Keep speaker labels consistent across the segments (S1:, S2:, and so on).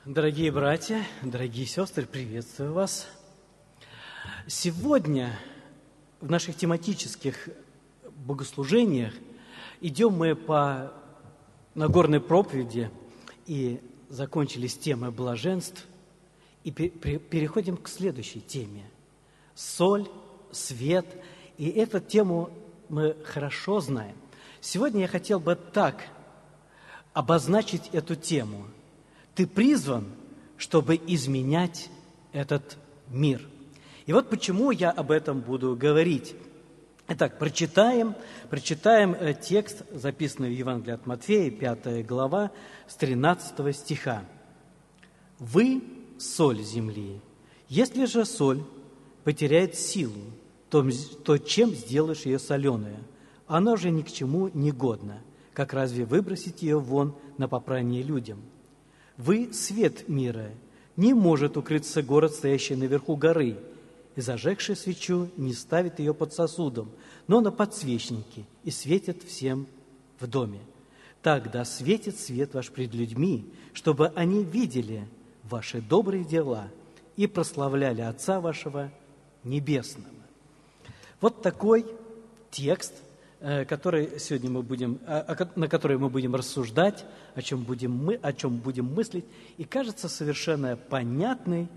S1: Дорогие братья, дорогие сестры, приветствую вас. Сегодня в наших тематических богослужениях идем мы по Нагорной проповеди и закончили с темой блаженств и переходим к следующей теме – соль, свет. И эту тему мы хорошо знаем. Сегодня я хотел бы так обозначить эту тему – ты призван, чтобы изменять этот мир. И вот почему я об этом буду говорить. Итак, прочитаем текст, записанный в Евангелии от Матфея, 5 глава, с 13 стиха. «Вы – соль земли. Если же соль потеряет силу, то чем сделаешь ее соленую? Она уже ни к чему не годна. Как разве выбросить ее вон на попрание людям? Вы – свет мира. Не может укрыться город, стоящий наверху горы, и, зажегший свечу, не ставит ее под сосудом, но на подсвечнике, и светит всем в доме. Так да светит свет ваш пред людьми, чтобы они видели ваши добрые дела и прославляли Отца вашего Небесного». Вот такой текст, который сегодня мы будем, на который мы будем рассуждать, о чем будем мыслить, и кажется совершенно понятный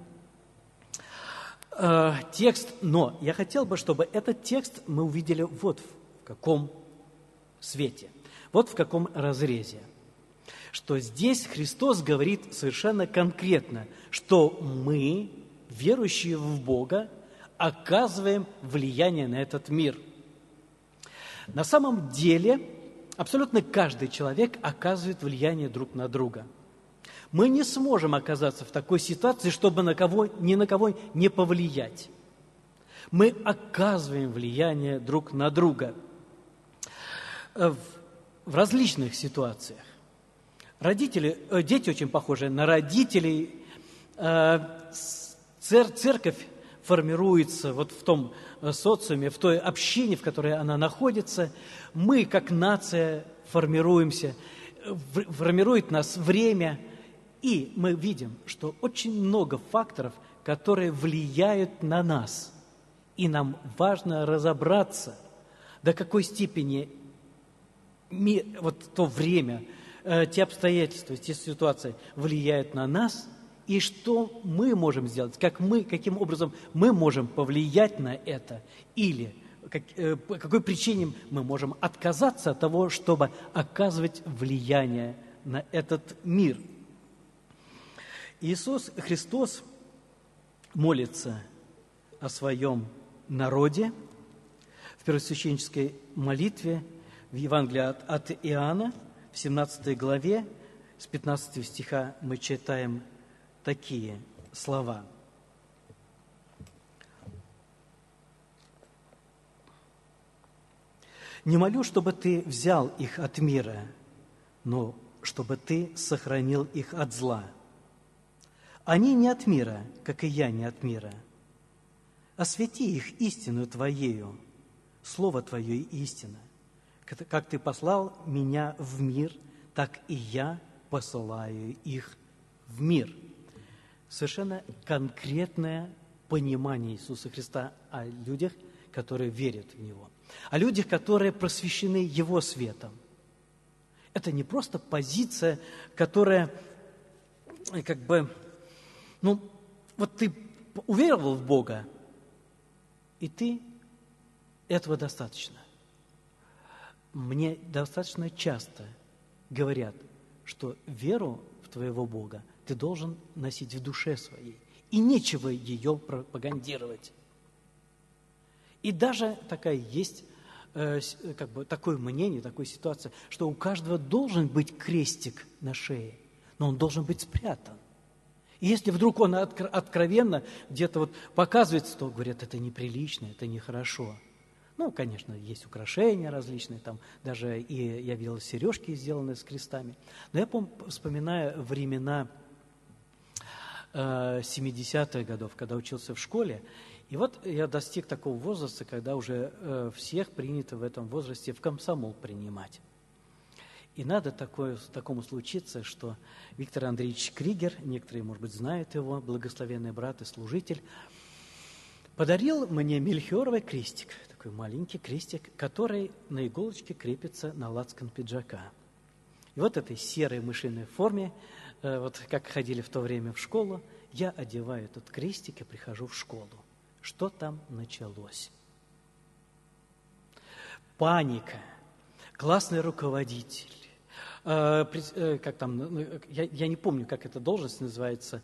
S1: текст. Но я хотел бы, чтобы этот текст мы увидели вот в каком свете, вот в каком разрезе. Что здесь Христос говорит совершенно конкретно, что мы, верующие в Бога, оказываем влияние на этот мир. На самом деле, абсолютно каждый человек оказывает влияние друг на друга. Мы не сможем оказаться в такой ситуации, чтобы ни на кого не повлиять. Мы оказываем влияние друг на друга в различных ситуациях. Дети очень похожи на родителей. Церковь формируется вот в том социуме, в той общине, в которой она находится. Мы, как нация, формируемся, формирует нас время, и мы видим, что очень много факторов, которые влияют на нас. И нам важно разобраться, до какой степени вот то время, те обстоятельства, те ситуации влияют на нас, и что мы можем сделать, каким образом мы можем повлиять на это, или по какой причине мы можем отказаться от того, чтобы оказывать влияние на этот мир. Иисус Христос молится о своем народе в первосвященнической молитве в Евангелии от Иоанна, в 17 главе, с 15 стиха мы читаем такие слова. «Не молю, чтобы ты взял их от мира, но чтобы ты сохранил их от зла. Они не от мира, как и я не от мира. Освети их истину Твоею, Слово Твое истина. Как Ты послал меня в мир, так и я посылаю их в мир». Совершенно конкретное понимание Иисуса Христа о людях, которые верят в Него, о людях, которые просвещены Его светом. Это не просто позиция, которая вот ты уверовал в Бога, и ты этого достаточно. Мне достаточно часто говорят, что веру в твоего Бога ты должен носить в душе своей, и нечего ее пропагандировать. И даже есть такое мнение, такая ситуация, что у каждого должен быть крестик на шее, но он должен быть спрятан. И если вдруг он откровенно где-то показывается, то говорят, это неприлично, это нехорошо. Ну, конечно, есть украшения различные, там даже и я видел сережки, сделанные с крестами. Но я вспоминаю времена 70-х годов, когда учился в школе, и вот я достиг такого возраста, когда уже всех принято в этом возрасте в комсомол принимать. И надо такому случиться, что Виктор Андреевич Кригер, некоторые, может быть, знают его, благословенный брат и служитель, подарил мне мельхиоровый крестик, такой маленький крестик, который на иголочке крепится на лацкан пиджака. И вот этой серой мышиной форме, вот как ходили в то время в школу, я одеваю этот крестик и прихожу в школу. Что там началось? Паника, классный руководитель, как там, я не помню, как эта должность называется,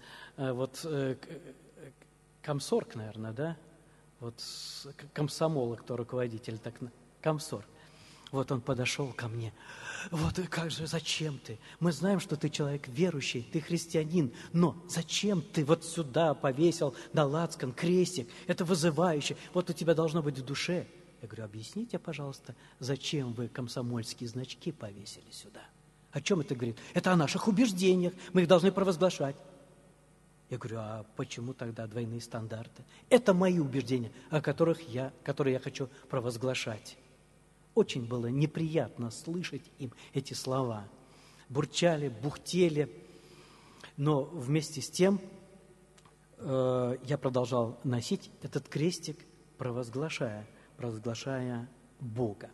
S1: комсорг, наверное, да? Вот комсомола, кто руководитель, так комсорг. Вот он подошел ко мне. Вот как же, зачем ты? Мы знаем, что ты человек верующий, ты христианин, но зачем ты вот сюда повесил на лацкан крестик? Это вызывающе. Вот у тебя должно быть в душе. Я говорю, объясните, пожалуйста, зачем вы комсомольские значки повесили сюда? О чем это говорит? Это о наших убеждениях, мы их должны провозглашать. Я говорю, а почему тогда двойные стандарты? Это мои убеждения, которые я хочу провозглашать. Очень было неприятно слышать им эти слова. Бурчали, бухтели, но вместе с тем я продолжал носить этот крестик, провозглашая Бога.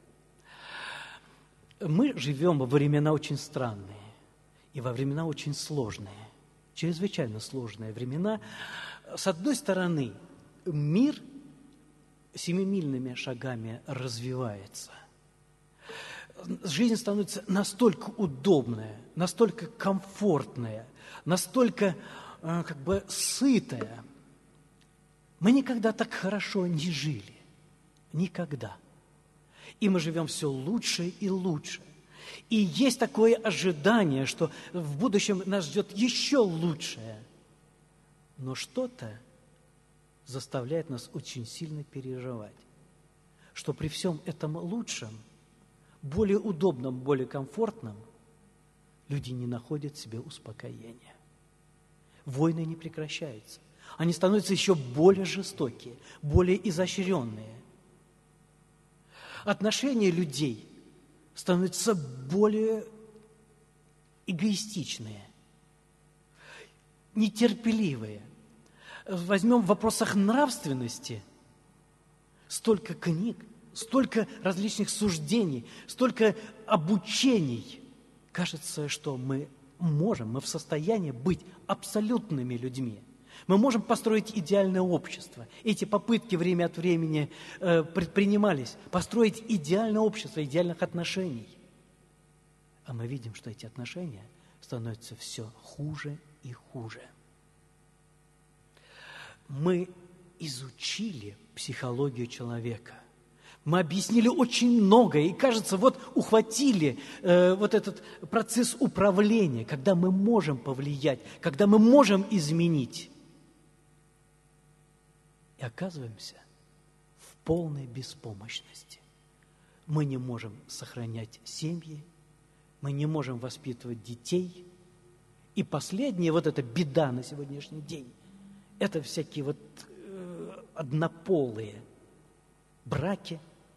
S1: Мы живем во времена очень странные и во времена очень сложные, чрезвычайно сложные времена. С одной стороны, мир семимильными шагами развивается. Жизнь становится настолько удобная, настолько комфортная, настолько сытая. Мы никогда так хорошо не жили. Никогда. И мы живем все лучше и лучше. И есть такое ожидание, что в будущем нас ждет еще лучшее. Но что-то заставляет нас очень сильно переживать, что при всем этом лучшем, более удобном, более комфортном, люди не находят в себе успокоения. Войны не прекращаются. Они становятся еще более жестокие, более изощренные. Отношения людей становятся более эгоистичные, нетерпеливые. Возьмем в вопросах нравственности столько книг, столько различных суждений, столько обучений. Кажется, что мы в состоянии быть абсолютными людьми. Мы можем построить идеальное общество. Эти попытки время от времени предпринимались. Построить идеальное общество, идеальных отношений. А мы видим, что эти отношения становятся все хуже и хуже. Мы изучили психологию человека. Мы объяснили очень многое, и, кажется, ухватили этот процесс управления, когда мы можем повлиять, когда мы можем изменить. И оказываемся в полной беспомощности. Мы не можем сохранять семьи, мы не можем воспитывать детей. И последняя эта беда на сегодняшний день, это всякие однополые браки,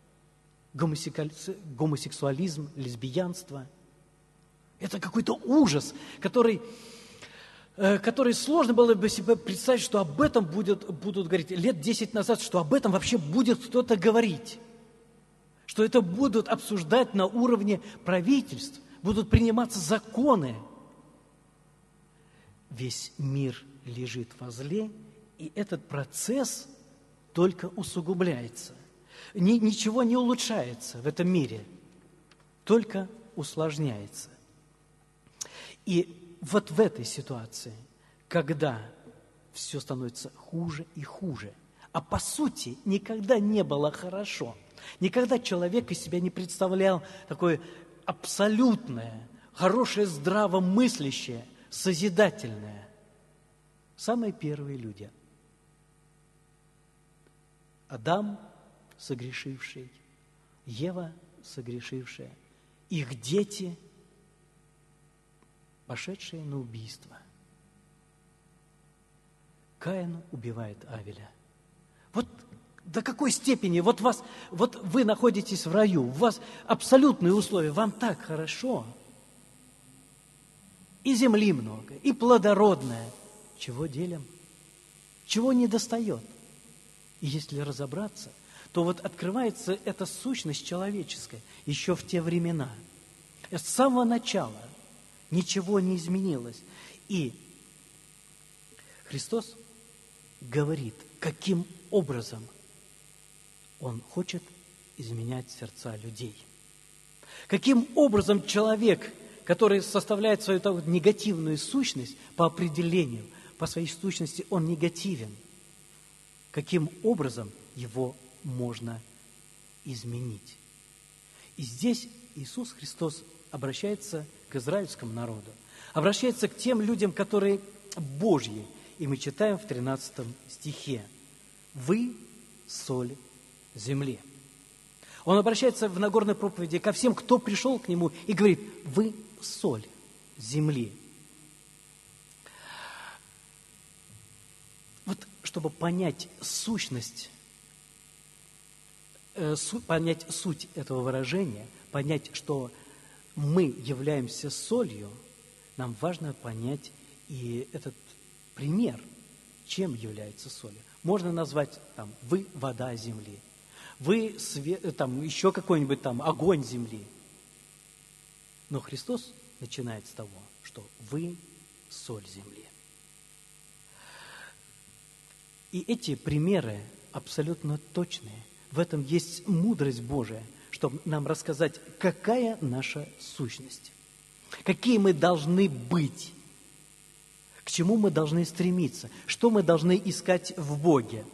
S1: гомосексуализм, лесбиянство. Это какой-то ужас, который сложно было бы себе представить, что об этом будут говорить лет 10 назад, что об этом вообще будет кто-то говорить, что это будут обсуждать на уровне правительств, будут приниматься законы. Весь мир лежит возле, и этот процесс только усугубляется. Ничего не улучшается в этом мире, только усложняется. И в этой ситуации, когда все становится хуже и хуже, а по сути никогда не было хорошо, никогда человек из себя не представлял такое абсолютное, хорошее, здравомыслящее, созидательное. Самые первые люди. Адам, согрешивший, Ева, согрешившая, их дети, пошедшие на убийство. Каин убивает Авеля. До какой степени вы находитесь в раю, у вас абсолютные условия, вам так хорошо, и земли много, и плодородная. Чего делим? Чего не достает? И если разобраться, то вот открывается эта сущность человеческая еще в те времена. С самого начала ничего не изменилось. И Христос говорит, каким образом Он хочет изменять сердца людей. Каким образом человек, который составляет свою негативную сущность по определению, по своей сущности он негативен, каким образом его можно изменить. И здесь Иисус Христос обращается к израильскому народу, обращается к тем людям, которые Божьи. И мы читаем в 13 стихе: «Вы – соль земли». Он обращается в Нагорной проповеди ко всем, кто пришел к Нему, и говорит: «Вы – соль земли». Вот чтобы понять сущность, понять суть этого выражения, понять, что мы являемся солью, нам важно понять и этот пример, чем является солью. Можно назвать там: вы – вода земли, вы там еще какой-нибудь там огонь земли. Но Христос начинает с того, что вы – соль земли. И эти примеры абсолютно точные. В этом есть мудрость Божия, чтобы нам рассказать, какая наша сущность, какие мы должны быть, к чему мы должны стремиться, что мы должны искать в Боге.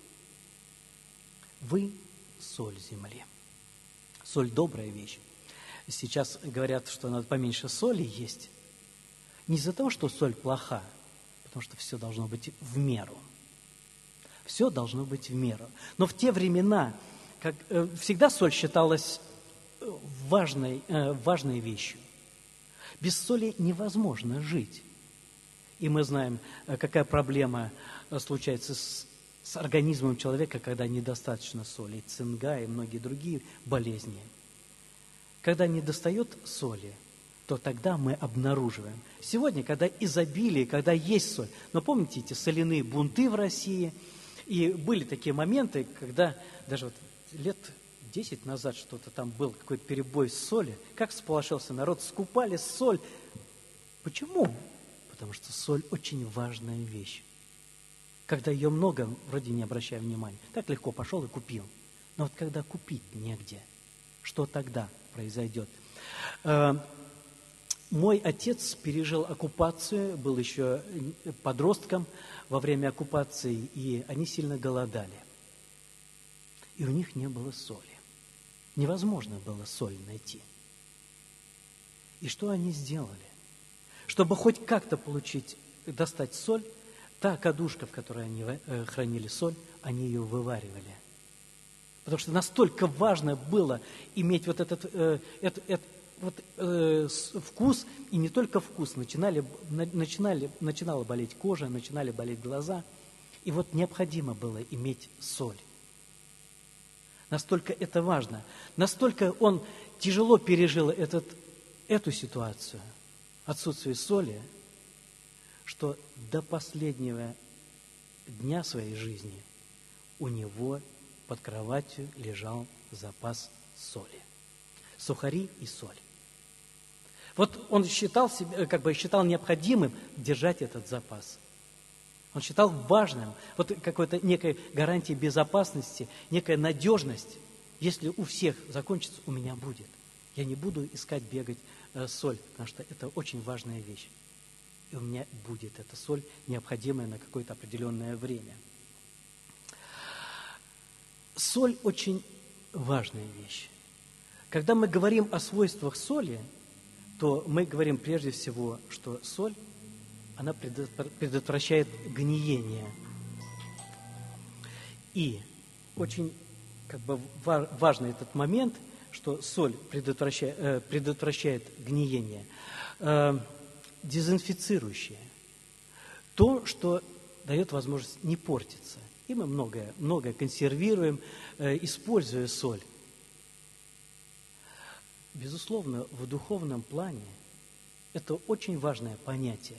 S1: Вы – соль земли. Соль – добрая вещь. Сейчас говорят, что надо поменьше соли есть. Не из-за того, что соль плоха, потому что все должно быть в меру. Все должно быть в меру. Но в те времена всегда соль считалась важной вещью. Без соли невозможно жить. И мы знаем, какая проблема случается с организмом человека, когда недостаточно соли, цинга и многие другие болезни. Когда недостает соли, то тогда мы обнаруживаем. Сегодня, когда изобилие, когда есть соль, но помните эти соляные бунты в России? И были такие моменты, когда даже вот лет 10 назад что-то там был, какой-то перебой с соли. Как всполошился народ, скупали соль. Почему? Потому что соль очень важная вещь. Когда ее много, вроде не обращая внимания. Так легко пошел и купил. Но вот когда купить негде, что тогда произойдет? Мой отец пережил оккупацию, был еще подростком во время оккупации, и они сильно голодали. И у них не было соли. Невозможно было соль найти. И что они сделали? Чтобы хоть как-то достать соль, та кадушка, в которой они хранили соль, они ее вываривали. Потому что настолько важно было иметь вот этот вкус, и не только вкус, начинала болеть кожа, начинали болеть глаза, и вот необходимо было иметь соль. Настолько это важно, настолько он тяжело пережил эту ситуацию, отсутствие соли, что до последнего дня своей жизни у него под кроватью лежал запас соли. Сухари и соль. Вот он считал необходимым держать этот запас. Он считал важным, вот какой-то некой гарантией безопасности, некая надежность. Если у всех закончится, у меня будет. Я не буду искать, бегать соль, потому что это очень важная вещь. И у меня будет эта соль, необходимая на какое-то определенное время. Соль очень важная вещь. Когда мы говорим о свойствах соли, то мы говорим прежде всего, что соль, она предотвращает гниение. И очень важный этот момент, что соль предотвращает гниение, дезинфицирующее. То, что дает возможность не портиться. И мы многое консервируем, используя соль. Безусловно, в духовном плане это очень важное понятие.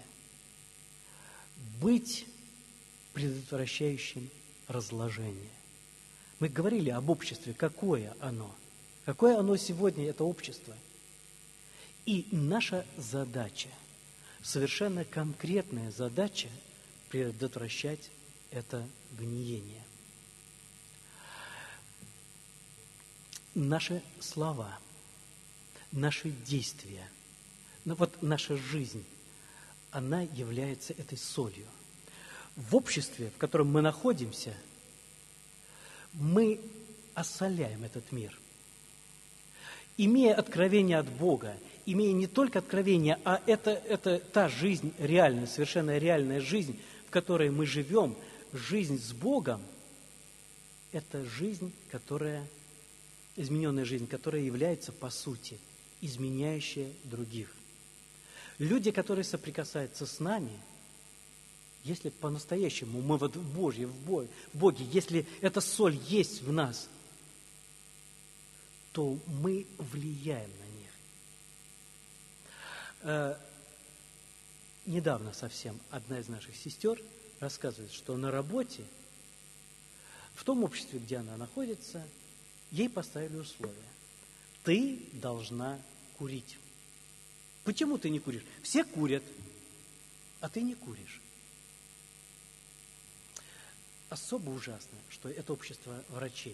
S1: Быть предотвращающим разложение. Мы говорили об обществе, какое оно. Какое оно сегодня, это общество. И наша задача, совершенно конкретная задача, предотвращать это гниение. Наши слова, наши действия, наша жизнь, она является этой солью. В обществе, в котором мы находимся, мы осоляем этот мир. Имея откровение от Бога, имея не только откровение, а это та жизнь реальная, совершенно реальная жизнь, в которой мы живем, жизнь с Богом, это жизнь, измененная жизнь, которая является, по сути, изменяющая других. Люди, которые соприкасаются с нами, если по-настоящему мы в Боге, если эта соль есть в нас, то мы влияем на них. Недавно совсем одна из наших сестер рассказывает, что на работе, в том обществе, где она находится, ей поставили условия. Ты должна курить. Почему ты не куришь? Все курят, а ты не куришь. Особо ужасно, что это общество врачей.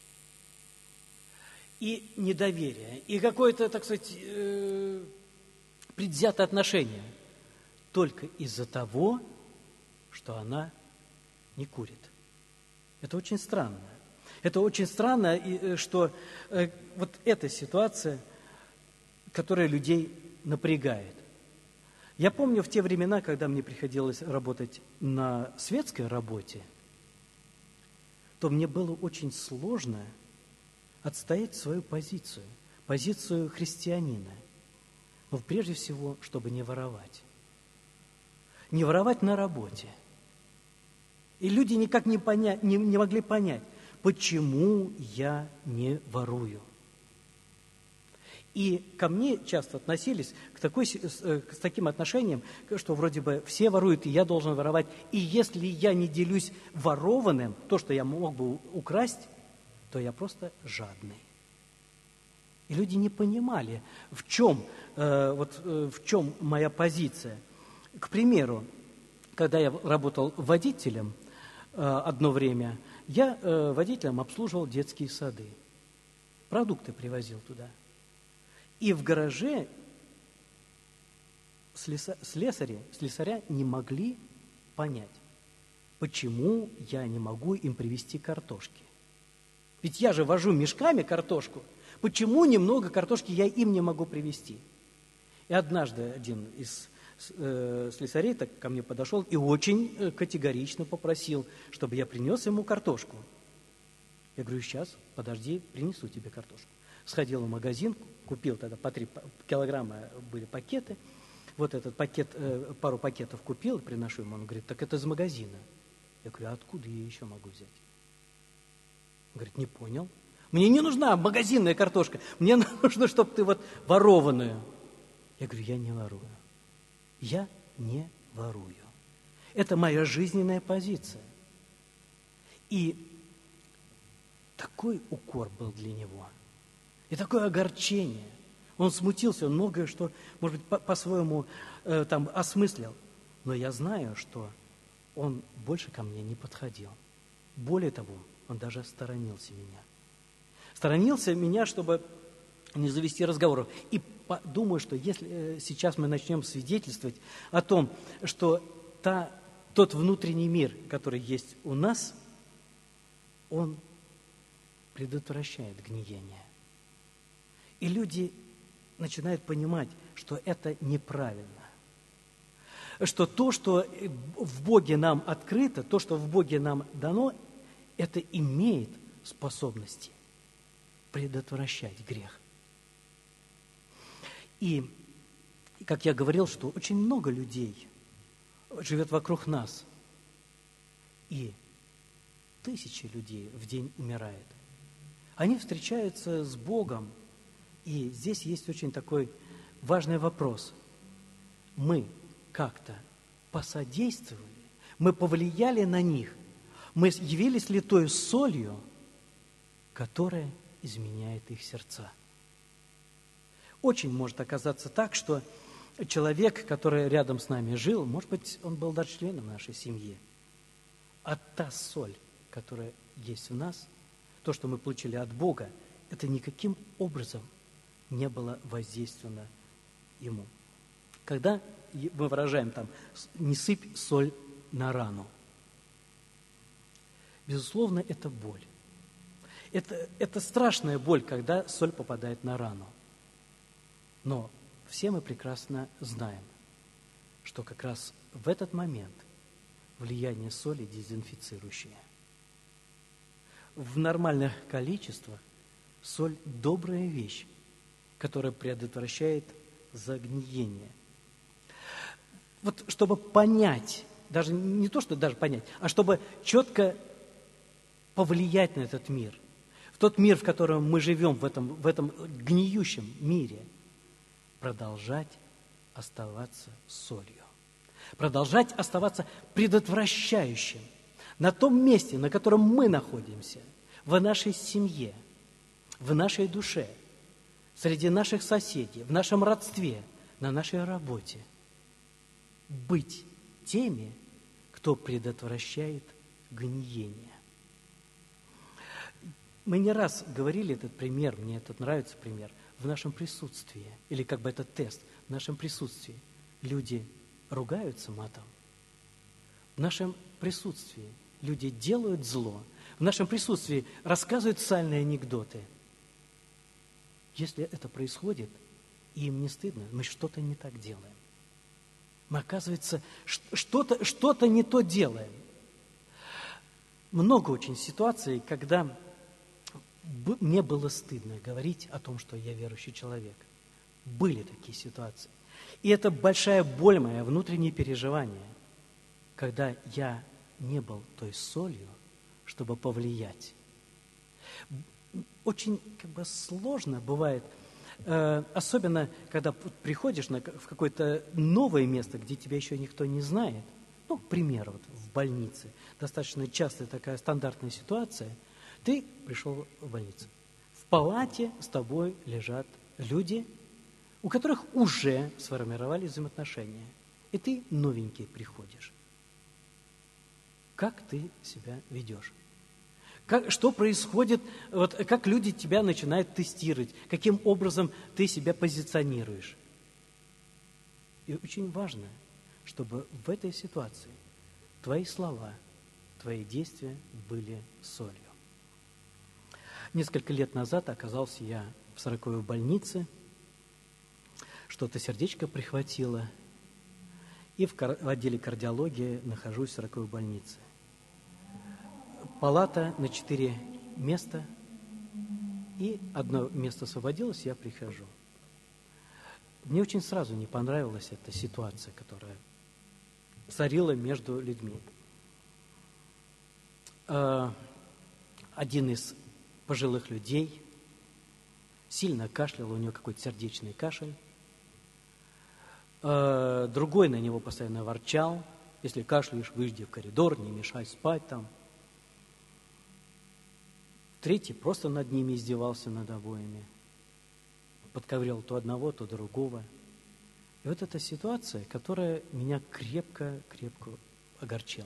S1: И недоверие, и какое-то, так сказать, предвзятое отношение только из-за того, что она не курит. Это очень странно. Это очень странно, что вот эта ситуация, которая людей напрягает. Я помню в те времена, когда мне приходилось работать на светской работе, то мне было очень сложно отстоять свою позицию христианина. Но прежде всего, чтобы не воровать. Не воровать на работе. И люди никак не могли понять, почему я не ворую. И ко мне часто относились с таким отношением, что вроде бы все воруют, и я должен воровать. И если я не делюсь ворованным, то, что я мог бы украсть, то я просто жадный. И люди не понимали, в чем моя позиция. К примеру, когда я работал водителем одно время, я водителем обслуживал детские сады. Продукты привозил туда. И в гараже слесаря не могли понять, почему я не могу им привезти картошки. Ведь я же вожу мешками картошку. Почему немного картошки я им не могу привезти? И однажды один из слесарей так ко мне подошел и очень категорично попросил, чтобы я принес ему картошку. Я говорю, сейчас, подожди, принесу тебе картошку. Сходил в магазин, купил тогда по 3 килограмма были пакеты. Вот этот пакет, пару пакетов купил, приношу ему. Он говорит, так это из магазина. Я говорю, а откуда я еще могу взять? Он говорит, не понял. Мне не нужна магазинная картошка. Мне нужно, чтобы ты ворованную. Я говорю, я не ворую. Я не ворую. Это моя жизненная позиция. И такой укор был для него. И такое огорчение. Он смутился, он многое, что, может быть, по-своему осмыслил. Но я знаю, что он больше ко мне не подходил. Более того, он даже сторонился меня. Сторонился меня, чтобы не завести разговоров. И думаю, что если сейчас мы начнем свидетельствовать о том, что тот внутренний мир, который есть у нас, он предотвращает гниение. И люди начинают понимать, что это неправильно. Что то, что в Боге нам открыто, то, что в Боге нам дано, это имеет способности предотвращать грех. И, как я говорил, что очень много людей живет вокруг нас, и тысячи людей в день умирает. Они встречаются с Богом, и здесь есть очень такой важный вопрос. мы как-то посодействовали, мы повлияли на них, мы явились ли той солью, которая изменяет их сердца. Очень может оказаться так, что человек, который рядом с нами жил, может быть, он был даже членом нашей семьи, а та соль, которая есть в нас, то, что мы получили от Бога, это никаким образом не было воздействовано ему. Когда мы выражаем там «не сыпь соль на рану», безусловно, это боль. Это страшная боль, когда соль попадает на рану. Но все мы прекрасно знаем, что как раз в этот момент влияние соли дезинфицирующее. В нормальных количествах соль – добрая вещь, которая предотвращает загниение. Вот чтобы понять, даже не то, что даже понять, а чтобы четко повлиять на этот мир, в тот мир, в котором мы живем, в этом гниющем мире, продолжать оставаться солью, продолжать оставаться предотвращающим на том месте, на котором мы находимся, в нашей семье, в нашей душе, среди наших соседей, в нашем родстве, на нашей работе. Быть теми, кто предотвращает гниение. Мы не раз говорили этот пример, мне этот нравится пример, в нашем присутствии, или как бы это тест, в нашем присутствии люди ругаются матом, в нашем присутствии люди делают зло, в нашем присутствии рассказывают сальные анекдоты. Если это происходит, и им не стыдно, мы что-то не так делаем. Мы, оказывается, что-то не то делаем. Много очень ситуаций, когда мне было стыдно говорить о том, что я верующий человек. Были такие ситуации. И это большая боль моя, внутреннее переживание, когда я не был той солью, чтобы повлиять. Очень сложно бывает, особенно когда приходишь в какое-то новое место, где тебя еще никто не знает. Ну, к примеру, в больнице. Достаточно частая такая стандартная ситуация. Ты пришел в больницу. В палате с тобой лежат люди, у которых уже сформировались взаимоотношения. И ты новенький приходишь. Как ты себя ведешь? Что происходит, как люди тебя начинают тестировать, каким образом ты себя позиционируешь. И очень важно, чтобы в этой ситуации твои слова, твои действия были солью. Несколько лет назад оказался я в 40-й больнице, что-то сердечко прихватило, и в отделе кардиологии нахожусь в 40-й больнице. Палата на 4 места, и одно место освободилось, я прихожу. Мне очень сразу не понравилась эта ситуация, которая царила между людьми. Один из пожилых людей сильно кашлял, у него какой-то сердечный кашель. Другой на него постоянно ворчал: если кашляешь, выйди в коридор, не мешай спать там. Третий просто над ними издевался, над обоими. Подковырял то одного, то другого. И вот эта ситуация, которая меня крепко огорчила.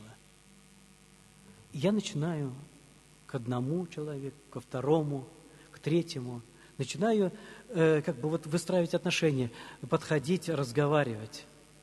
S1: Я начинаю к одному человеку, ко второму, к третьему. Начинаю выстраивать отношения, подходить, разговаривать.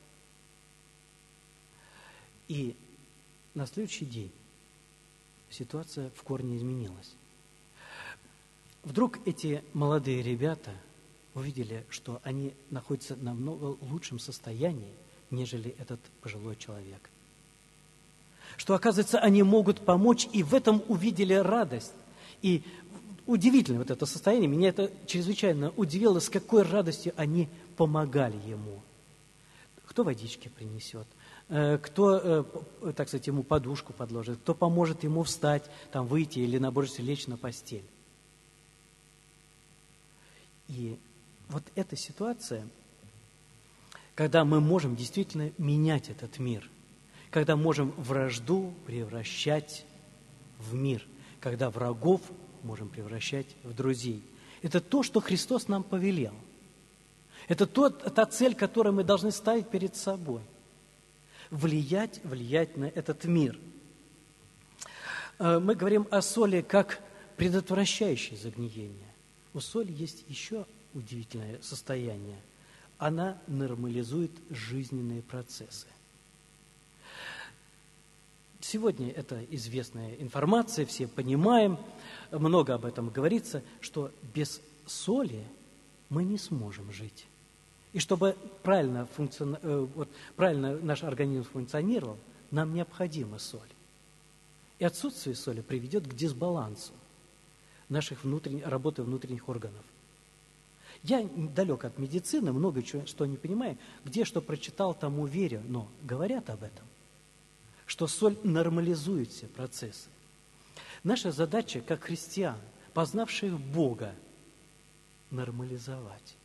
S1: И на следующий день ситуация в корне изменилась. Вдруг эти молодые ребята увидели, что они находятся в намного лучшем состоянии, нежели этот пожилой человек. Что, оказывается, они могут помочь, и в этом увидели радость. И удивительно вот это состояние, меня это чрезвычайно удивило, с какой радостью они помогали ему. Кто водички принесет, кто, так сказать, ему подушку подложит, кто поможет ему встать, там, выйти или, наоборот, лечь на постель. И вот эта ситуация когда мы можем действительно менять этот мир, когда можем вражду превращать в мир, когда врагов можем превращать в друзей. Это то, что Христос нам повелел. Это та цель, которую мы должны ставить перед собой. Влиять на этот мир. Мы говорим о соли как предотвращающей загниение. У соли есть еще удивительное состояние. Она нормализует жизненные процессы. Сегодня это известная информация, все понимаем, много об этом говорится, что без соли мы не сможем жить. И чтобы правильно наш организм функционировал, нам необходима соль. И отсутствие соли приведет к дисбалансу работы внутренних органов. Я далек от медицины, много что не понимаю, где что прочитал, тому верю, но говорят об этом, что соль нормализует все процессы. Наша задача, как христиан, познавших Бога, нормализовать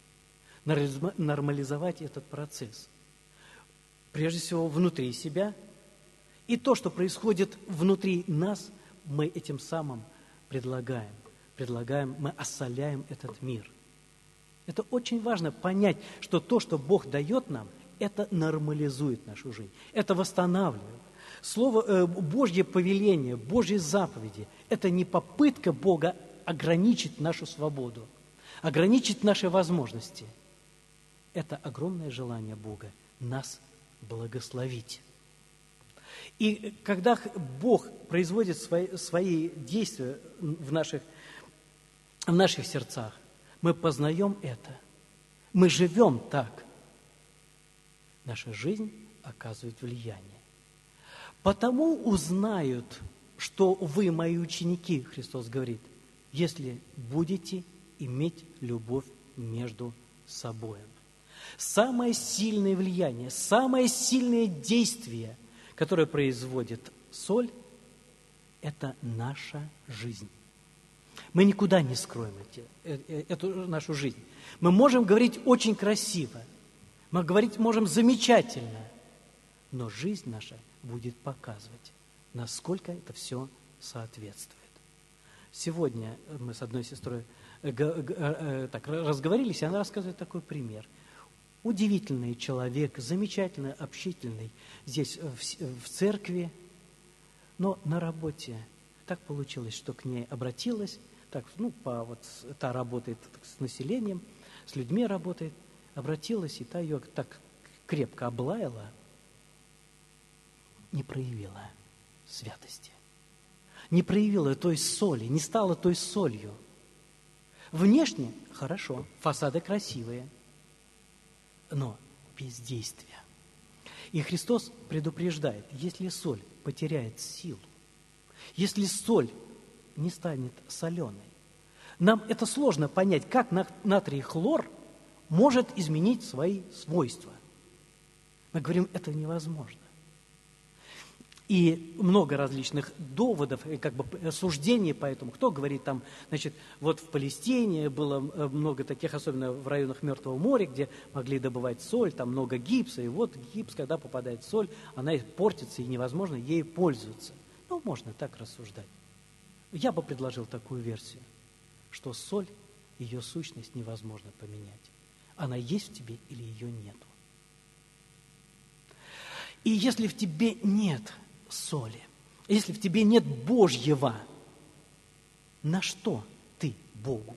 S1: этот процесс. Прежде всего, внутри себя. И то, что происходит внутри нас, мы этим самым предлагаем, мы осоляем этот мир. Это очень важно понять, что то, что Бог дает нам, это нормализует нашу жизнь, это восстанавливает. Слово Божье повеление, Божьи заповеди – это не попытка Бога ограничить нашу свободу, ограничить наши возможности. Это огромное желание Бога нас благословить. И когда Бог производит свои действия в наших сердцах, мы познаем это, мы живем так. Наша жизнь оказывает влияние. Потому узнают, что вы мои ученики, Христос говорит, если будете иметь любовь между собой. Самое сильное влияние, самое сильное действие, которое производит соль, это наша жизнь. Мы никуда не скроем эту нашу жизнь. Мы можем говорить очень красиво, мы можем замечательно, но жизнь наша будет показывать, насколько это все соответствует. Сегодня мы с одной сестрой так разговорились, и она рассказывает такой пример. Удивительный человек, замечательно общительный здесь в церкви, но на работе так получилось, что к ней обратилась, та работает с населением, с людьми работает, обратилась, и та ее так крепко облаяла, не проявила святости, не проявила той соли, не стала той солью. Внешне хорошо, фасады красивые, но без действия. И Христос предупреждает, если соль потеряет силу, если соль не станет соленой, нам это сложно понять, как натрий хлор может изменить свои свойства. Мы говорим, это невозможно. И много различных доводов, и суждений по этому. Кто говорит там, вот в Палестине было много таких, особенно в районах Мертвого моря, где могли добывать соль, там много гипса, и вот гипс, когда попадает в соль, она портится, и невозможно ею пользоваться. Можно так рассуждать. Я бы предложил такую версию, что соль, ее сущность невозможно поменять. Она есть в тебе или ее нету. И если в тебе нет соли, если в тебе нет Божьего, на что ты Богу?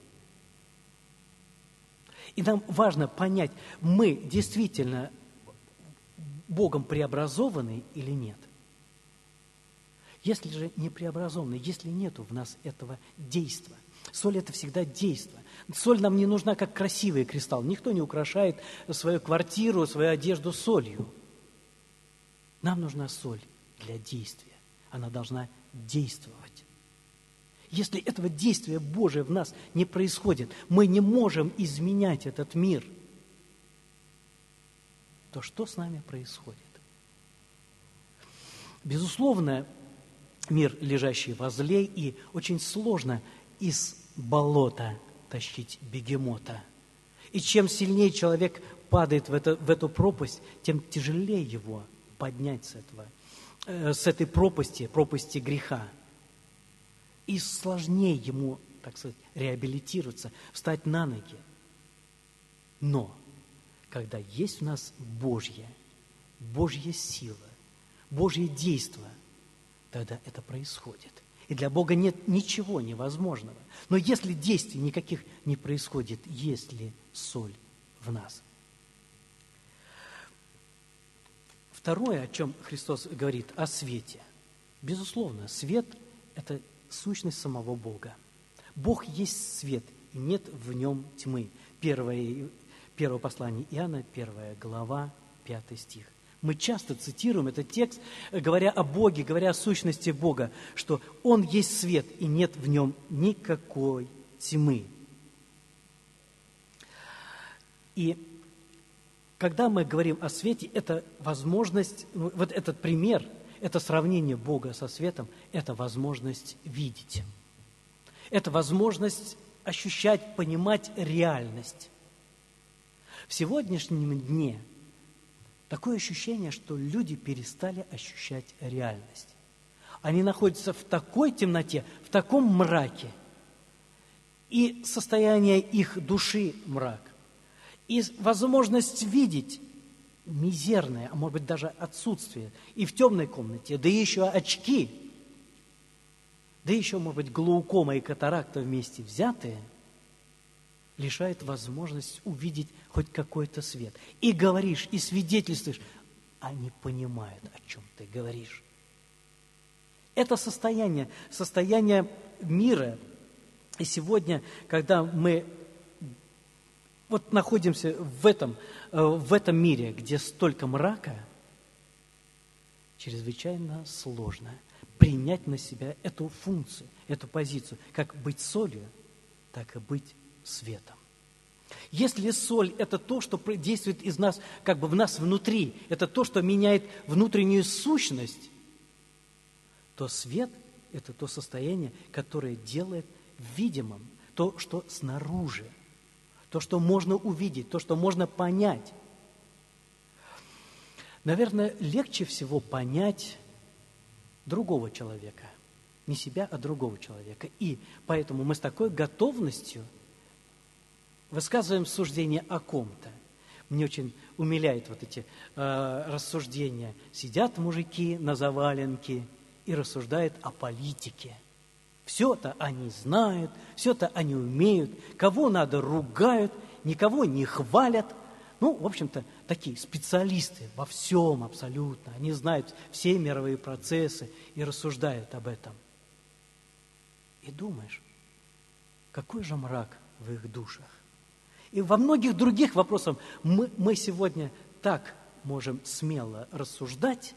S1: И нам важно понять, мы действительно Богом преобразованы или нет. Если же не преобразованы, если нету в нас этого действа, соль – это всегда действо. Соль нам не нужна, как красивый кристалл. Никто не украшает свою квартиру, свою одежду солью. Нам нужна соль для действия. Она должна действовать. Если этого действия Божия в нас не происходит, мы не можем изменять этот мир, то что с нами происходит? Безусловно, мир, лежащий возле, и очень сложно из болота тащить бегемота. И чем сильнее человек падает в эту пропасть, тем тяжелее его поднять с этой пропасти греха. И сложнее ему, так сказать, реабилитироваться, встать на ноги. Но когда есть у нас Божья сила, Божье действо, тогда это происходит. И для Бога нет ничего невозможного. Но если действий никаких не происходит, есть ли соль в нас? Второе, о чем Христос говорит, о свете. Безусловно, свет – это сущность самого Бога. Бог есть свет, и нет в нем тьмы. Первое послание Иоанна, 1 глава, 5 стих. Мы часто цитируем этот текст, говоря о Боге, говоря о сущности Бога, что Он есть свет, и нет в нем никакой тьмы. И когда мы говорим о свете, это возможность, вот этот пример, это сравнение Бога со светом, это возможность видеть. Это возможность ощущать, понимать реальность. В сегодняшнем дне такое ощущение, что люди перестали ощущать реальность. Они находятся в такой темноте, в таком мраке, и состояние их души мрак, и возможность видеть мизерное, а может быть даже отсутствие, и в темной комнате, да еще очки, да еще, может быть, глаукома и катаракта вместе взятые, лишает возможность увидеть хоть какой-то свет. И говоришь, и свидетельствуешь, а не понимают, о чем ты говоришь. Это состояние мира. И сегодня, когда мы вот находимся в этом мире, где столько мрака, чрезвычайно сложно принять на себя эту функцию, эту позицию, как быть солью, так и быть светом. Если соль – это то, что действует из нас, как бы в нас внутри, это то, что меняет внутреннюю сущность, то свет – это то состояние, которое делает видимым то, что снаружи, то, что можно увидеть, то, что можно понять. Наверное, легче всего понять другого человека, не себя, а другого человека. И поэтому мы с такой готовностью высказываем суждение о ком-то. Мне очень умиляют вот эти рассуждения. Сидят мужики на заваленке и рассуждают о политике. Все-то они знают, все-то они умеют, кого надо ругают, никого не хвалят. Ну, в общем-то, такие специалисты во всем абсолютно. Они знают все мировые процессы и рассуждают об этом. И думаешь, какой же мрак в их душах. И во многих других вопросах мы сегодня так можем смело рассуждать,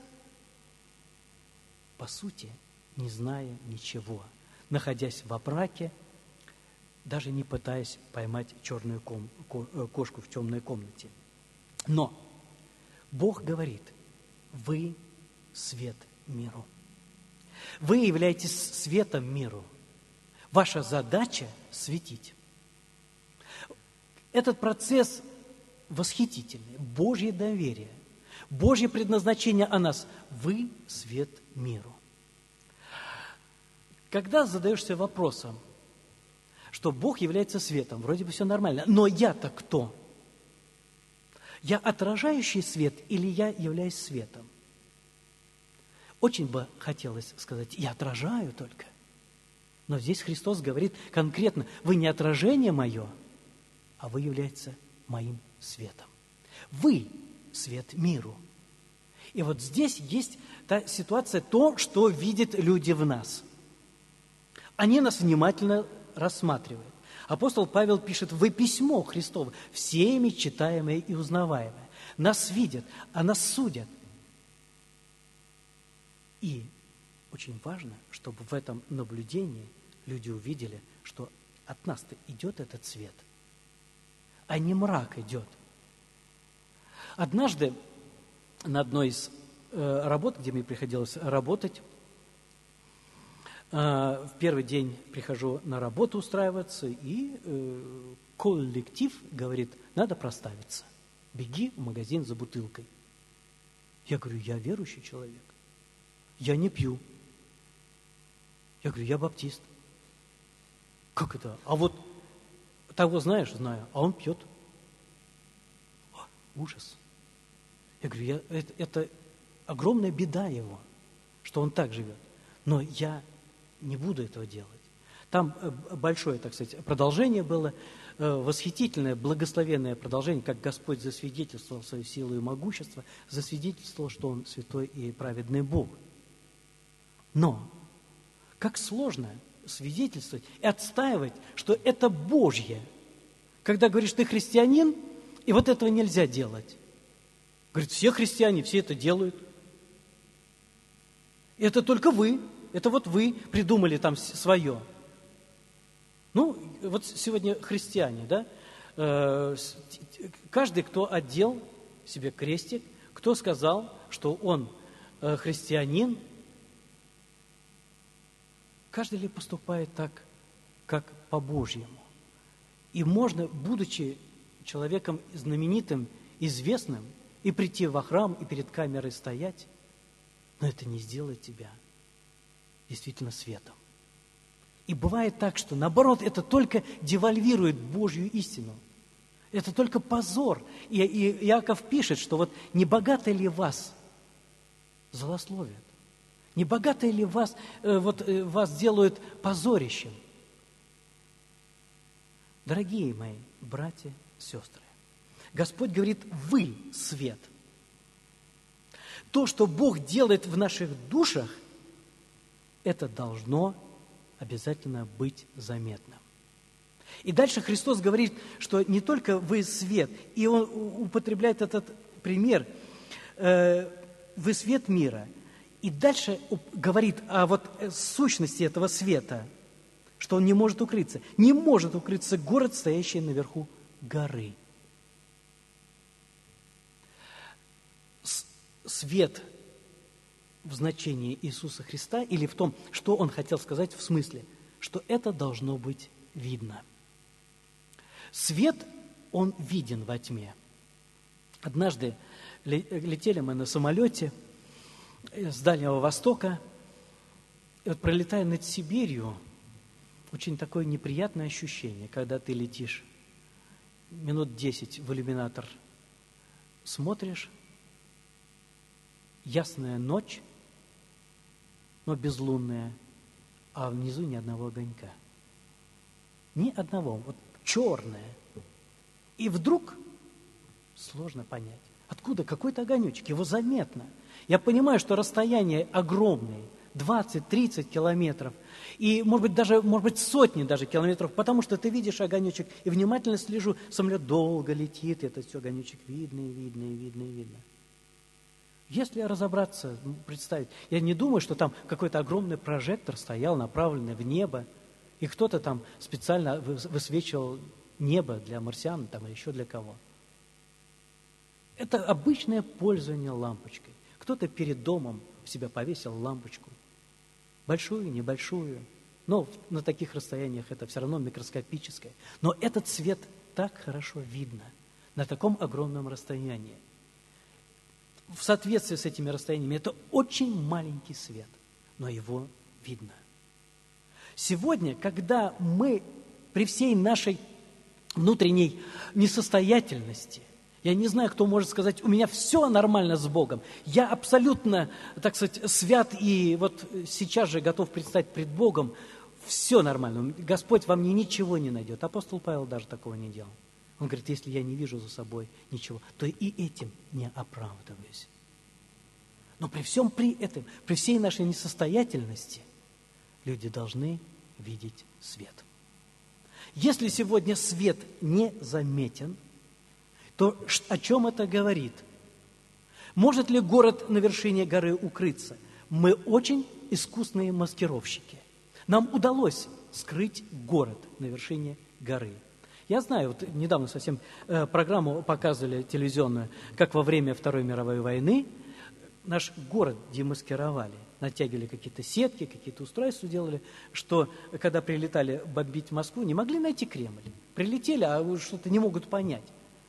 S1: по сути, не зная ничего, находясь во мраке, даже не пытаясь поймать черную кошку в темной комнате. Но Бог говорит, вы свет миру. Вы являетесь светом миру. Ваша задача – светить. Этот процесс восхитительный, Божье доверие, Божье предназначение о нас. Вы свет миру. Когда задаешься вопросом, что Бог является светом, вроде бы все нормально, но я-то кто? Я отражающий свет или я являюсь светом? Очень бы хотелось сказать, я отражаю только. Но здесь Христос говорит конкретно, вы не отражение мое, а вы являетесь моим светом. Вы свет миру. И вот здесь есть та ситуация, то, что видят люди в нас. Они нас внимательно рассматривают. Апостол Павел пишет, вы письмо Христово, всеми читаемое и узнаваемое. Нас видят, а нас судят. И очень важно, чтобы в этом наблюдении люди увидели, что от нас-то идет этот свет, а не мрак идет. Однажды на одной из работ, где мне приходилось работать, в первый день прихожу на работу устраиваться, и коллектив говорит, надо проставиться. беги в магазин за бутылкой. Я говорю, я верующий человек. Я не пью. Я говорю, я баптист. Как это? А вот того знаешь? Знаю. А он пьет. Ужас. Я говорю, это огромная беда его, что он так живет. Но я не буду этого делать. Там большое, так сказать, продолжение было, восхитительное, благословенное продолжение, как Господь засвидетельствовал свою силу и могущество, засвидетельствовал, что Он святой и праведный Бог. Но как сложно свидетельствовать и отстаивать, что это Божье. Когда говоришь, ты христианин, и вот этого нельзя делать. Говорит, все христиане, все это делают. И это только вы, это вот вы придумали там свое. Ну, вот сегодня христиане, да, каждый, кто одел себе крестик, кто сказал, что он христианин, каждый ли поступает так, как по-божьему? И можно, будучи человеком знаменитым, известным, и прийти во храм, и перед камерой стоять, но это не сделает тебя действительно светом. И бывает так, что наоборот, это только девальвирует Божью истину. Это только позор. И Иаков пишет, что вот не богато ли вас злословят? Не богато ли вас делают позорищем? Дорогие мои братья, сестры, Господь говорит, вы свет. То, что Бог делает в наших душах, это должно обязательно быть заметным. И дальше Христос говорит, что не только вы свет, и Он употребляет этот пример, вы свет мира. И дальше говорит о вот сущности этого света, что он не может укрыться. Не может укрыться город, стоящий наверху горы. Свет в значении Иисуса Христа или в том, что Он хотел сказать в смысле, что это должно быть видно. Свет, он виден во тьме. Однажды летели мы на самолете с Дальнего Востока, и вот пролетая над Сибирью, очень такое неприятное ощущение, когда ты летишь минут 10 в иллюминатор, смотришь, ясная ночь, но безлунная, а внизу ни одного огонька. Ни одного, вот черное. И вдруг сложно понять, откуда какой-то огонечек, его заметно. Я понимаю, что расстояние огромное, 20-30 километров, и, может быть, сотни даже километров, потому что ты видишь огонечек, и внимательно слежу, самолет долго летит, и этот все огонечек видно, и видно, и видно, и видно. Если разобраться, представить, я не думаю, что там какой-то огромный прожектор стоял, направленный в небо, и кто-то там специально высвечивал небо для марсиан там, или еще для кого. Это обычное пользование лампочкой. Кто-то перед домом у себя повесил лампочку. Большую, небольшую. Но на таких расстояниях это все равно микроскопическое. Но этот свет так хорошо видно на таком огромном расстоянии. В соответствии с этими расстояниями это очень маленький свет, но его видно. Сегодня, когда мы при всей нашей внутренней несостоятельности, я не знаю, кто может сказать, у меня все нормально с Богом, я абсолютно, так сказать, свят и вот сейчас же готов предстать пред Богом, все нормально, Господь во мне ничего не найдет. Апостол Павел даже такого не делал. Он говорит, если я не вижу за собой ничего, то и этим не оправдываюсь. Но при всем при этом, при всей нашей несостоятельности, люди должны видеть свет. Если сегодня свет не заметен, то о чем это говорит? Может ли город на вершине горы укрыться? Мы очень искусные маскировщики. Нам удалось скрыть город на вершине горы. Я знаю, вот недавно совсем программу показывали телевизионную, как во время Второй мировой войны наш город демаскировали. Натягивали какие-то сетки, какие-то устройства делали, что когда прилетали бомбить Москву, не могли найти Кремль. Прилетели, а что-то не могут понять.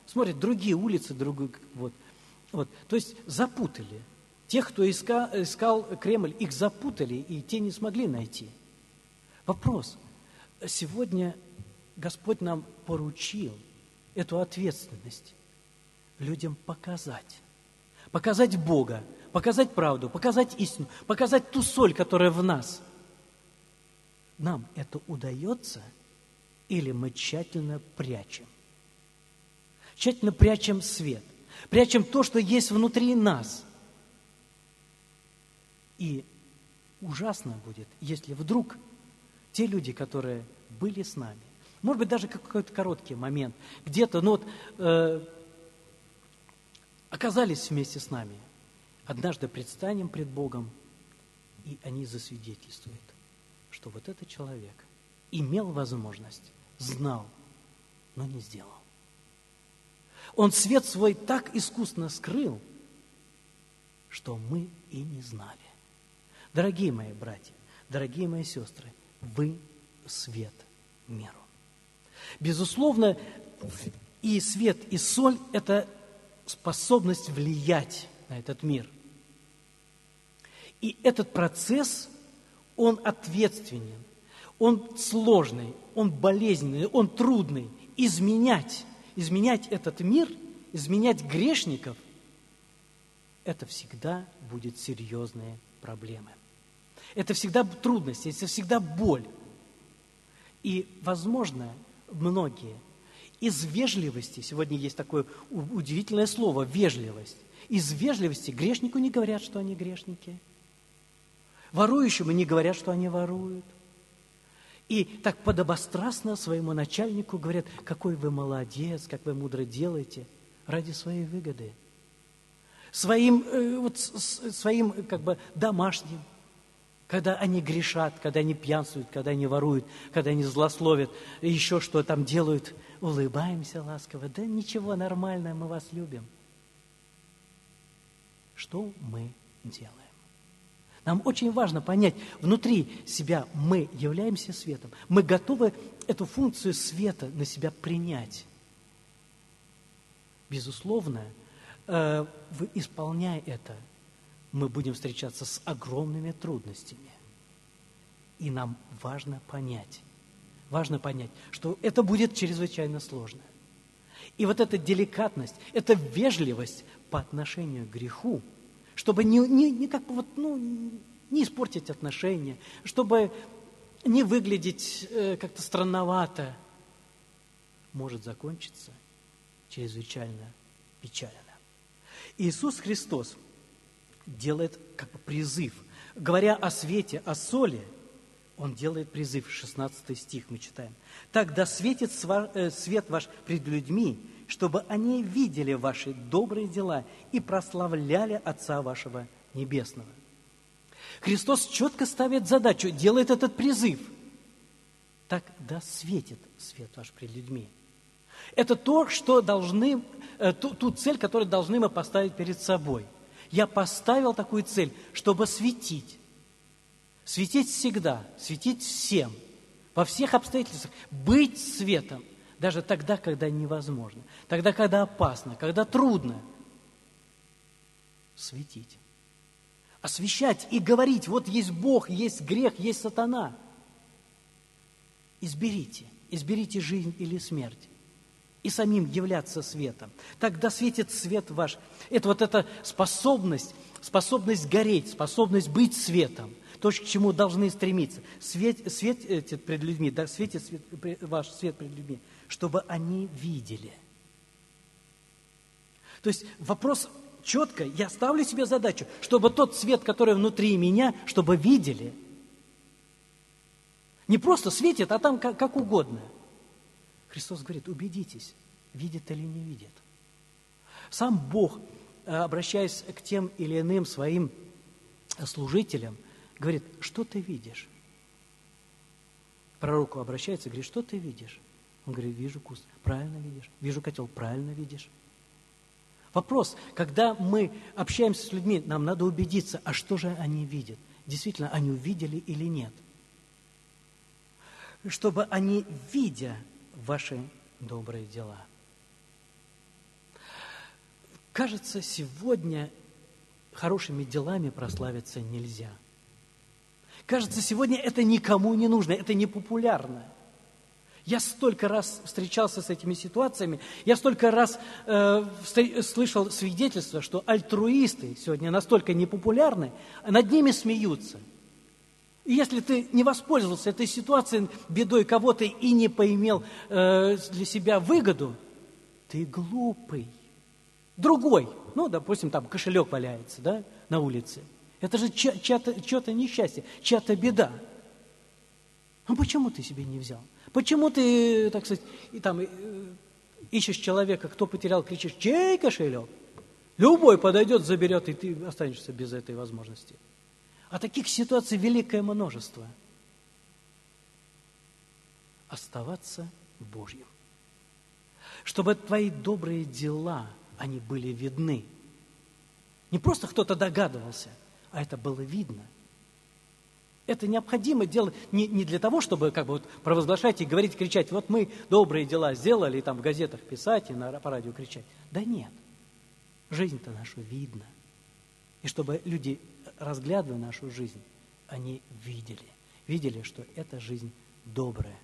S1: смотрят другие улицы, вот. То есть запутали. Тех, кто искал Кремль, их запутали, и те не смогли найти. Вопрос. Сегодня Господь нам поручил эту ответственность людям показать. Показать Бога, показать правду, показать истину, показать ту соль, которая в нас. Нам это удается, или мы тщательно прячем? Тщательно прячем свет, прячем то, что есть внутри нас. И ужасно будет, если вдруг те люди, которые были с нами, может быть, даже какой-то короткий момент, где-то, оказались вместе с нами, однажды предстанем пред Богом, и они засвидетельствуют, что вот этот человек имел возможность, знал, но не сделал. Он свет свой так искусно скрыл, что мы и не знали. Дорогие мои братья, дорогие мои сестры, вы свет миру. Безусловно, и свет, и соль – это способность влиять на этот мир. И этот процесс, он ответственен, он сложный, он болезненный, он трудный. Изменять этот мир, изменять грешников – это всегда будет серьезные проблемы. Это всегда трудности, это всегда боль. И, возможно, многие из вежливости, сегодня есть такое удивительное слово – вежливость, из вежливости грешнику не говорят, что они грешники, ворующему не говорят, что они воруют. И так подобострастно своему начальнику говорят: какой вы молодец, как вы мудро делаете, ради своей выгоды. Своим домашним, когда они грешат, когда они пьянствуют, когда они воруют, когда они злословят, еще что там делают, улыбаемся ласково. Да ничего, нормально, мы вас любим. Что мы делаем? Нам очень важно понять, внутри себя мы являемся светом. Мы готовы эту функцию света на себя принять. Безусловно, исполняя это, мы будем встречаться с огромными трудностями. И нам важно понять, что это будет чрезвычайно сложно. И вот эта деликатность, эта вежливость по отношению к греху, чтобы не испортить отношения, чтобы не выглядеть как-то странновато, может закончиться чрезвычайно печально. Иисус Христос делает призыв. Говоря о свете, о соли, Он делает призыв. 16 стих мы читаем. «Так да светит свет ваш пред людьми, чтобы они видели ваши добрые дела и прославляли Отца вашего Небесного». Христос четко ставит задачу, делает этот призыв. Так да светит свет ваш пред людьми. Это то, что ту цель, которую должны мы поставить перед собой. Я поставил такую цель, чтобы светить. Светить всегда, светить всем, во всех обстоятельствах, быть светом, даже тогда, когда невозможно, тогда, когда опасно, когда трудно. Светить. Освещать и говорить: вот есть Бог, есть грех, есть сатана. Изберите жизнь или смерть. И самим являться светом. Тогда светит свет ваш. Это эта способность гореть, способность быть светом. То, к чему должны стремиться. Светит пред людьми, да, светит ваш свет пред людьми, чтобы они видели. То есть вопрос четко, я ставлю себе задачу, чтобы тот свет, который внутри меня, чтобы видели. Не просто светит, а там как угодно. Христос говорит: убедитесь, видит или не видит. Сам Бог, обращаясь к тем или иным своим служителям, говорит: что ты видишь? К пророку обращается и говорит: что ты видишь? Он говорит: вижу куст. Правильно видишь. Вижу котел. Правильно видишь. Вопрос: когда мы общаемся с людьми, нам надо убедиться, а что же они видят? Действительно, они увидели или нет? Чтобы они, видя ваши добрые дела. Кажется, сегодня хорошими делами прославиться нельзя. Кажется, сегодня это никому не нужно, это не популярно. Я столько раз встречался с этими ситуациями, я столько раз слышал свидетельства, что альтруисты сегодня настолько непопулярны, над ними смеются. И если ты не воспользовался этой ситуацией, бедой кого-то и не поимел для себя выгоду, ты глупый. Другой, допустим, там кошелек валяется, да, на улице. Это же чье-то несчастье, чья-то беда. Почему ты себе не взял? Почему ты, так сказать, ищешь человека, кто потерял, кричишь, чей кошелек? Любой подойдет, заберет, и ты останешься без этой возможности. А таких ситуаций великое множество. Оставаться Божьим. Чтобы твои добрые дела, они были видны. Не просто кто-то догадывался, а это было видно. Это необходимо делать не для того, чтобы провозглашать и говорить, кричать, вот мы добрые дела сделали, и там в газетах писать, и по радио кричать. Да нет. Жизнь-то нашу видно. И чтобы люди, разглядывая нашу жизнь, они видели, что эта жизнь добрая.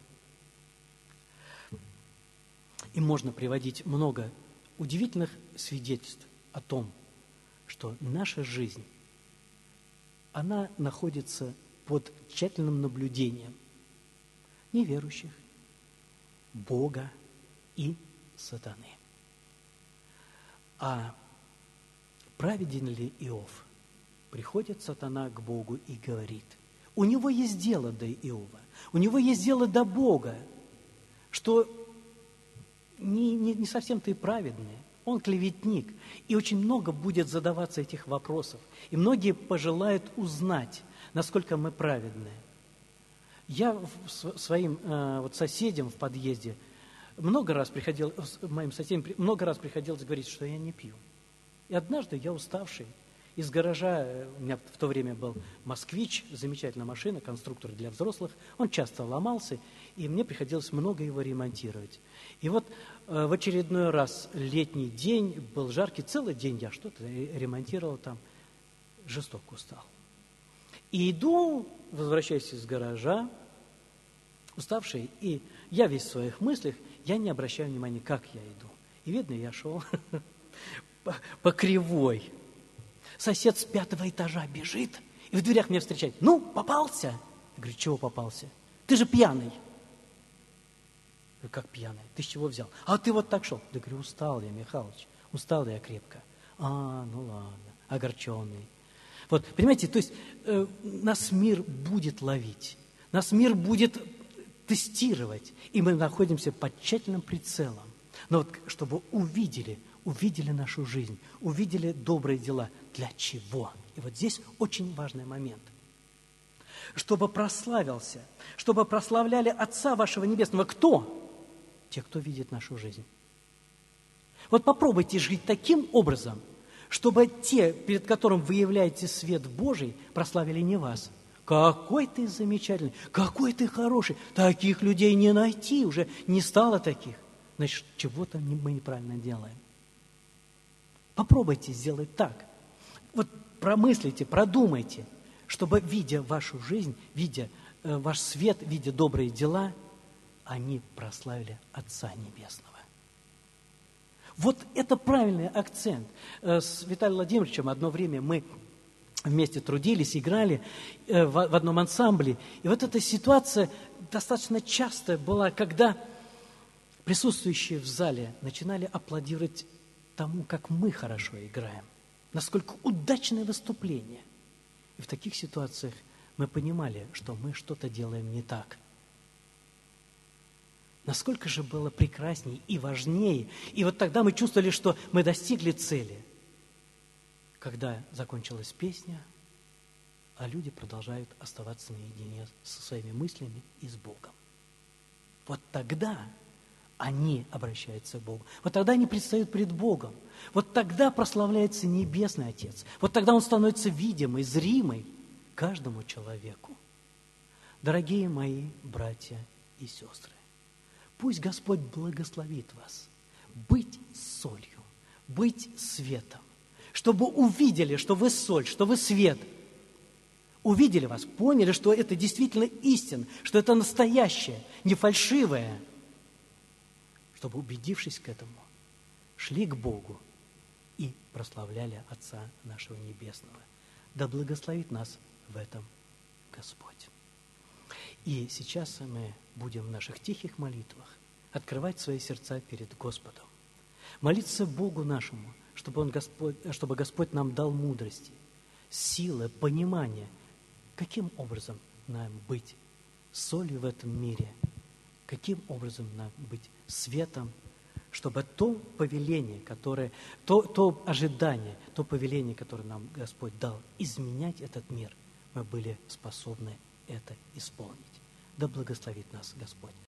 S1: И можно приводить много удивительных свидетельств о том, что наша жизнь, она находится под тщательным наблюдением неверующих, Бога и сатаны. А праведен ли Иов? Приходит сатана к Богу и говорит, у него есть дело до Иова, у него есть дело до Бога, что не совсем ты праведный, он клеветник, и очень много будет задаваться этих вопросов, и многие пожелают узнать, насколько мы праведные. Я своим соседям в подъезде моим соседям много раз приходилось говорить, что я не пью. И однажды я уставший, из гаража, у меня в то время был «Москвич», замечательная машина, конструктор для взрослых, он часто ломался, и мне приходилось много его ремонтировать. И вот в очередной раз летний день, был жаркий, целый день я что-то ремонтировал там, жестоко устал. И иду, возвращаюсь из гаража, уставший, и я весь в своих мыслях, я не обращаю внимания, как я иду. И видно, я шел по кривой. Сосед с 5-го этажа бежит и в дверях меня встречает. Ну, попался? Я говорю, чего попался? Ты же пьяный. Я говорю, как пьяный? Ты с чего взял? А ты вот так шел. Я говорю, устал я, Михалыч, устал я крепко. Ну ладно, огорченный. Вот, понимаете, то есть нас мир будет ловить, нас мир будет тестировать, и мы находимся под тщательным прицелом. Но вот чтобы увидели нашу жизнь, увидели добрые дела. Для чего? И вот здесь очень важный момент. Чтобы прославился, чтобы прославляли Отца вашего Небесного. Кто? Те, кто видит нашу жизнь. Вот попробуйте жить таким образом, чтобы те, перед которым вы являете свет Божий, прославили не вас. Какой ты замечательный, какой ты хороший. Таких людей не найти, уже не стало таких. Значит, чего-то мы неправильно делаем. Попробуйте сделать так. Вот промыслите, продумайте, чтобы, видя вашу жизнь, видя ваш свет, видя добрые дела, они прославили Отца Небесного. Вот это правильный акцент. С Виталием Владимировичем одно время мы вместе трудились, играли в одном ансамбле. И вот эта ситуация достаточно часто была, когда присутствующие в зале начинали аплодировать тому, как мы хорошо играем, насколько удачное выступление. И в таких ситуациях мы понимали, что мы что-то делаем не так. Насколько же было прекраснее и важнее. И вот тогда мы чувствовали, что мы достигли цели. Когда закончилась песня, а люди продолжают оставаться наедине со своими мыслями и с Богом. Вот тогда они обращаются к Богу. Вот тогда они предстают пред Богом. Вот тогда прославляется Небесный Отец. Вот тогда Он становится видимый, зримый каждому человеку. Дорогие мои братья и сестры, пусть Господь благословит вас быть солью, быть светом, чтобы увидели, что вы соль, что вы свет. Увидели вас, поняли, что это действительно истина, что это настоящее, не фальшивое. Чтобы, убедившись к этому, шли к Богу и прославляли Отца нашего Небесного. Да благословит нас в этом Господь. И сейчас мы будем в наших тихих молитвах открывать свои сердца перед Господом, молиться Богу нашему, чтобы Господь нам дал мудрости, силы, понимание, каким образом нам быть солью в этом мире, каким образом нам быть светом, чтобы то повеление, то ожидание, то повеление, которое нам Господь дал, изменять этот мир, мы были способны это исполнить. Да благословит нас Господь.